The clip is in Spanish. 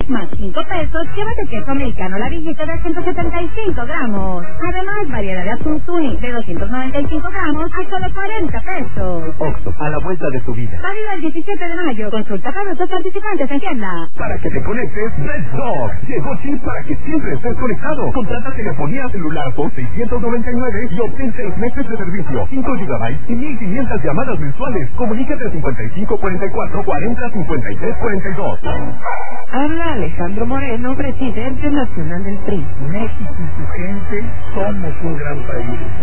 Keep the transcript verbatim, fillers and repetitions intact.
más cinco pesos, llévate queso americano la viejita de ciento setenta y cinco gramos. Además, variedad de atún tuni de doscientos noventa y cinco gramos a solo cuarenta pesos. Oxxo, a la vuelta de tu vida. Válido el diecisiete de mayo. Consulta productos participantes en tienda. Para que te conectes, Red Dog. Llegó Chip para que siempre estés conectado. Contrata telefonía celular por seiscientos noventa y nueve y obtén seis meses de servicio, cinco gigabytes y mil quinientas llamadas mensuales. Comunícate al cincuenta y cinco cuarenta y cuatro cuarenta cincuenta y tres cuarenta y dos. Habla Alejandro Moreno, presidente nacional del P R I. México y su gente somos un gran país.